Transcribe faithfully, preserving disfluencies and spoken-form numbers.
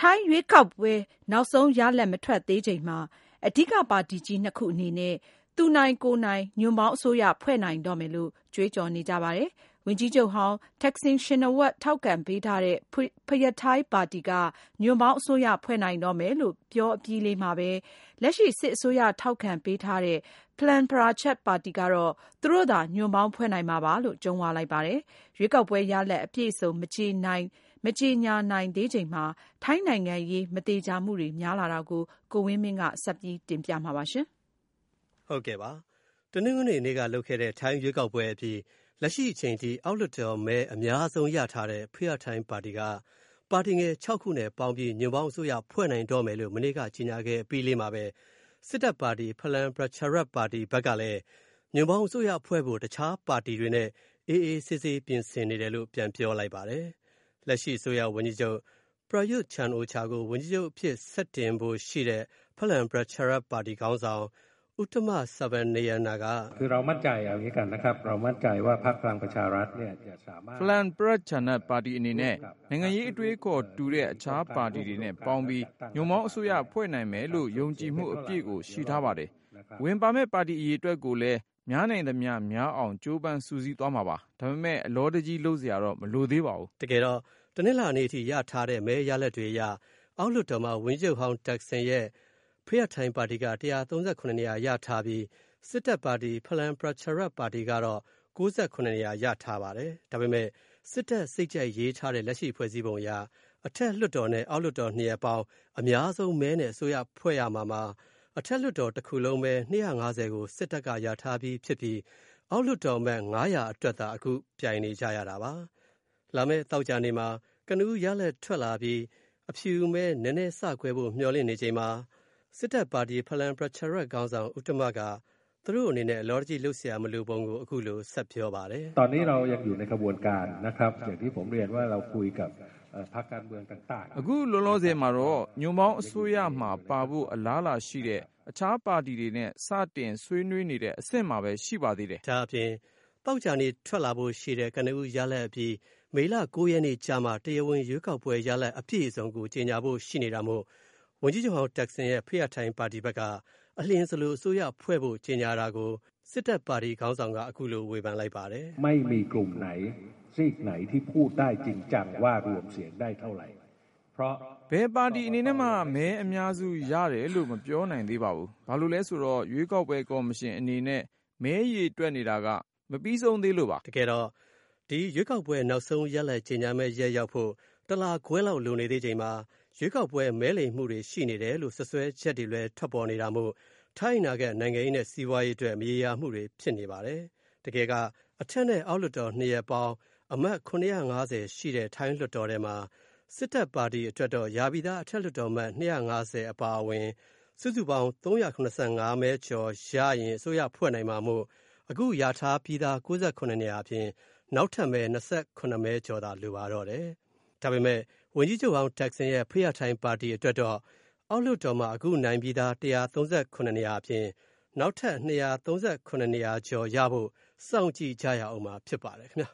ထိုင်းရွေးကောက်ပွဲနောက်ဆုံးရလဒ်မထွက်သေးချိန်မှာအဓိကပါတီကြီးနှစ်ခုအနေနဲ့သူနိုင်ကိုယ်နိုင်ညွန့်ပေါင်းအစိုးရဖွဲ့နိုင်တော့မယ်လို့ကြွေးကြော်နေကြပါတယ်။ဝန်ကြီးချုပ်ဟောင်းတက်ဆင်ရှင်နဝက်ထောက်ခံပေးထားတဲ့ဖယထိုင်းပါတီကညွန့်ပေါင်းအစိုးရဖွဲ့နိုင်တော့မယ်လို့ပြောအပြီးလေးမှာပဲလက်ရှိစစ်အစိုးရထောက်ခံပေးထားတဲ့ဖလန်ပရာချတ်ပါတီကတော့သူတို့သာညွန့်ပေါင်းဖွဲ့နိုင်မှာပါလို့ကြုံဝါလိုက်ပါတယ်။ရွေးကောက်ပွဲရလဒ်အပြည့်အစုံမကြေနိုင်မကြေညာနိုင်သေးချိန်မှာထိုင်းနိုင်ငံရေးမတေချာမှုတွေများလာတာကိုကိုဝင်းမင်းကဆက်ပြီးတင်ပြမှာပါရှင်။ဟုတ်ကဲ့ပါ။တနင်္ဂနွေနေ့ကလုပ်ခဲ့တဲ့ထိုင်းရွေးကောက်ပွဲအပြီးလက်ရှိအချိန်ထိအောက်လွှတ်တော်မဲအများဆုံးရထားတဲ့ဖယထိုင်းပါတီကပါတီငယ်၆ခုနဲ့ပေါင်းပြီးညွန့်ပေါင်းအစိုးရဖွဲ့နိုင်တော့မယ်လို့မနေ့ကကြေညာခဲ့ပြီးလေးမှာပဲစစ်တပ်ပါတီဖလန်ပရာချတ်ပါတီဘက်ကလည်းညွန့်ပေါင်းအစိုးရဖွဲ့ဖို့တခြားပါတီတွေနဲ့အေးအေးဆေးဆေးပြင်ဆင်နေတယ်လို့ပြန်ပြောလိုက်ပါတယ်။လက်ရှိအစိုးရဝန်ကြီးချုပ်ပရာယွတ်ချန်အိုချာကိုဝန်ကြီးချုပ်အဖြစ်ဆက်တင်ဖို့ရှိတဲ့ဖလန်ပရာချတ်ပါတီခေါင်းဆောင်ဥတ္တမဆဗန်နေယနာကคือเรามั่นใจอย่างนี้กันนะครับเรามั่นใจว่าพรรคพลังประชารัฐเนี่ยจะสามารถဖလန်ပရာချတ်ပါတီအနေနဲ့နိုင်ငံရေးအတွေးအခေါ်တူတဲ့အခြားပါတီတွေနဲ့ပေါင်းပြီးညွန့်ပေါင်းအစိုးရဖွဲ့နိုင်မယ်လို့ယုံကြည်မှုအပြည့်ကိုရှိထားပါတယ်။ဝင်ပါမဲ့ပါတီအရေးအတွက်ကိုလည်းများနိုင်သမျှများအောင်ကြိုးပမ်းစူးစီးသွားမှာပါ။ဒါပေမဲ့အလောတကြီးလုပ်စရာတော့မလိုသေးပါဘူး။တကယ်တော့တနင်္လာနေ့ထိရထားတဲ့မဲရလဒ်တွေအရအောက်လွှတ်တော်မှာဝန်ကြီးချုပ်ဟောင်းတက်ဆင်ရဲ့ဖယထိုင်းပါတီကone hundred thirty-sevenနေရာရထားပြီးစစ်တပ်ပါတီဖလန်ပရာချတ်ပါတီကတော့ninety-nineနေရာရထားပါတယ်။ဒါပေမဲ့စစ်တပ်စိတ်ကြိုက်ရေးထားတဲ့လက်ရှိဖွဲ့စည်းပုံအရအထက်လွှတ်တော်နဲ့အောက်လွှတ်တော်နှစ်ရပ်ပေါင်းအများဆုံးမဲနဲ့အစိုးရဖွဲ့ရမှာမှာအထက်လွှတ်တော်တစ်ခုလုံးပဲtwo hundred fiftyကိုစစ်တပ်ကရထားပြီးဖြစ်ပြီးအောက်လွှတ်တော်မဲfive hundredအတွက်သာအခုပြိုင်နေကြရတာပါ။လာမယ့်သောကြာနေ့မှာကနဦးရလဒ်ထွက်လာပြီးအဖြူမဲနည်းနည်းစကွဲဖို့မျှော်လင့်နေချိန်မှာစစ်တပ်ပါတီဖလန်ပရာချတ်ခေါင်းဆောင်ဥတ္တမကသူတို့အနေနဲ့အလောတကြီးလှုပ်ရှားမလို့ပုံကိုအခုလိုဆက်ပြောပါတယ်။ตอนนี้เรายังอยู่ในกระบวนการนะครับอย่างที่ผมเรียนว่าเราคุยกับพรรคการเมืองต่างๆအခုလောလောဆယ်မှာတော့ညွန့်ပေါင်းအစိုးရမှာပါဖို့အလားအလာရှိတဲ့အခြားပါတီတွေနဲ့စတင်ဆွေးနွေးနေတဲ့အဆင့်မှာပဲရှိပါသေးတယ်။ဒါအပြင်တောက်ကြနေ့ထွက်လာဖို့ရှိတဲ့ကနဦးရလဒ်အပြီးမေလnineရက်နေ့ကြာမှတရားဝင်ရွေးကောက်ပွဲရလဒ်အပြည့်အစုံကိုကြေညာဖို့ရှိနေတာမို့ဝန်ကြီးချုပ်ဟောင်းတက်ဆင်ရဲ့ဖယထိုင်းပါတီဘက်ကအလင်းစလိုအစိုးရဖွဲ့ဖို့ကြေညာတာကိုစစ်တပ်ပါတီခေါင်းဆောင်ကအခုလိုဝေဖန်လိုက်ပါတယ်။ไม่มีกลุ่มไหนซีกไหนที่พูดได้จริงจังว่ารวมเสียงได้เท่าไหร่เพราะဘယ်ပါတီအနေနဲ့မှမဲအများစုရတယ်လို့မပြောနိုင်သေးပါဘူး။ဘာလို့လဲဆိုတော့ရွေးကောက်ပွဲကော်မရှင်အနေနဲ့မဲရည်တွက်နေတာကမပြီးဆုံးသေးလို့ပါ။တကယ်တော့ဒီရွေးကောက်ပွဲနောက်ဆုံးရလဒ်ကြေညာမဲ့ရက်ရောက်ဖို့တလခွဲလောက်လိုနေသေးချိန်မှာရွေးကောက်ပွဲမဲလိမ်မှုတွေရှိနေတယ်လို့ဆွဆွဲချက်တွေလည်းထွက်ပေါ်နေတာမို့ထိုင်းနိုင်ငံနိုင်ငံရေးနဲ့စီးပွားရေးအတွက်မရေရာမှုတွေဖြစ်နေပါတယ်။တကယ်ကအထက်နဲ့အောက်လွှတ်တော်နှစ်ရပ်ပေါင်းအမတ်nine hundred fiftyရှိတဲ့ထိုင်းလွှတ်တော်ထဲမှာစစ်တပ်ပါတီအတွက်တော့ရာပြီးသားအထက်လွှတ်တော်မှtwo hundred fiftyအပါအဝင်စုစုပေါင်းthree hundred seventy-fiveမဲကျော်ရရင်အစိုးရဖွဲ့နိုင်မှာမို့အခုရထားပြီးသားninety-nineနေရာအပြင်နောက်ထပ်မဲtwenty-sevenမဲကျော်သာလိုပါတော့တယ်။ဒါပေမဲ့ဝန်ကြီးချုပ်ဟောင်းတက်ဆင်ရဲ့ဖယထိုင်းပါတီအတွက်တော့အောက်လွှတ်တော်မှာအခုနိုင်ပြီးသားone hundred thirty-sevenနေရာအပြင်နောက်ထပ်two hundred thirty-sevenနေရာကျော်ရဖို့စောင့်ကြည့်ကြရအောင်မှာဖြစ်ပါတယ်ခင်ဗျာ